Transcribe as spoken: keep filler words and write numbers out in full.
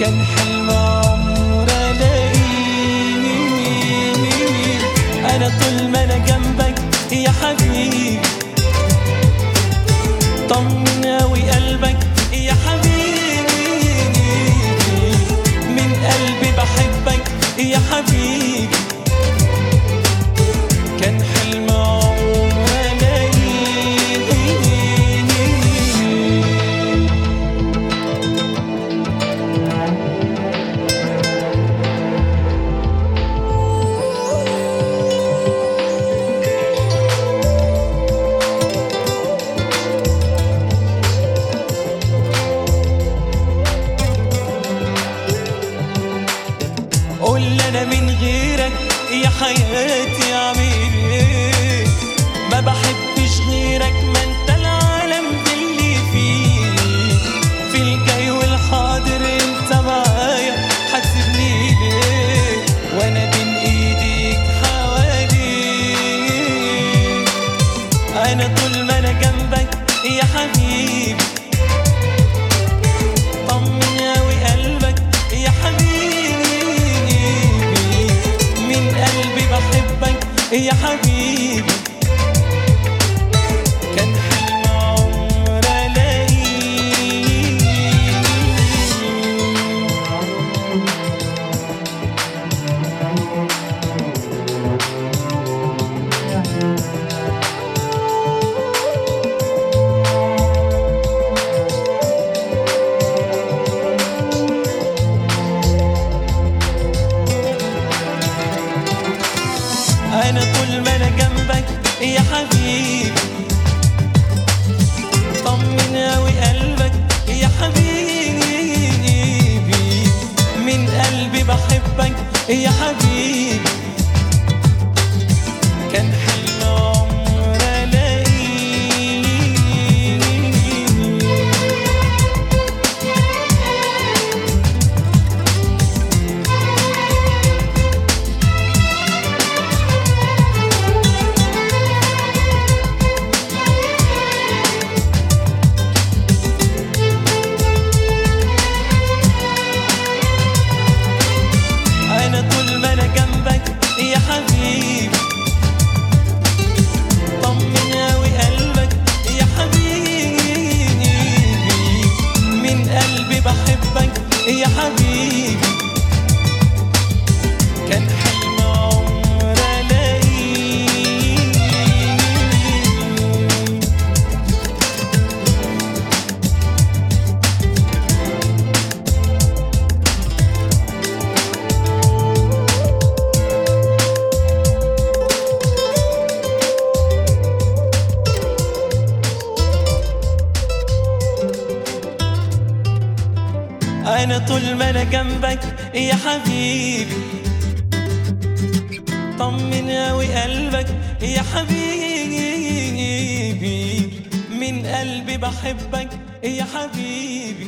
كان حلم عمر الاقيه. انا طول ما انا جنبك يا حبيبي طمن اوي قلبك يا حبيبي، من قلبي بحبك يا حبيبي، كان حلم عمر الاقيه. قول انا من غيرك يا حياتي اعمل ايه، ما بحبش غيرك، ما انت العالم اللي فيه، في الجاي والحاضر انت معايا، هتسيبني ليه وانا بين ايديك حواليك. انا طول ما انا جنبك يا حبيبي طمن اوي قلبك يا حبيبي، من قلبي بحبك يا حبيبي، كان حلم عمر الاقيه. انا طول ما انا جنبك يا حبيبي طمن اوي قلبك يا حبيبي، من قلبي بحبك يا حبيبي، كان حلم عمر الاقيه. انا طول ما انا جنبك يا حبيبي طمن اوي قلبك يا حبيبي، من قلبي بحبك يا حبيبي، كان حلم عمر الاقيه. انا طول ما انا جنبك يا حبيبي طمن اوي قلبك يا حبيبي، من قلبي بحبك يا حبيبي.